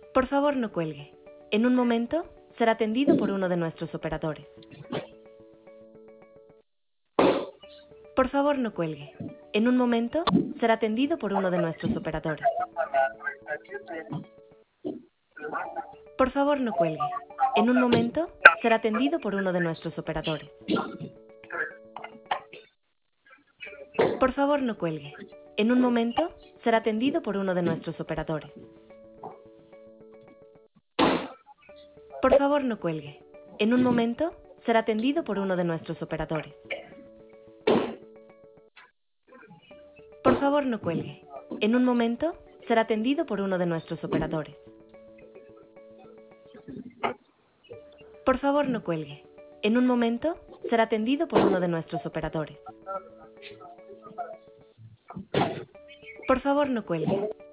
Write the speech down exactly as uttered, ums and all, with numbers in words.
Por favor, no cuelgue. En un momento será atendido por uno de nuestros operadores. Por favor, no cuelgue. En un momento será atendido por uno de nuestros operadores. Por favor, no cuelgue. En un momento será atendido por uno de nuestros operadores. Por favor, no cuelgue. En un momento será atendido por uno de nuestros operadores. Por favor, no cuelgue. En un momento será atendido por uno de nuestros operadores. Por favor, no cuelgue. En un momento será atendido por uno de nuestros operadores. Por favor, no cuelgue. En un momento será atendido por uno de nuestros operadores. Por favor, no cuelgue.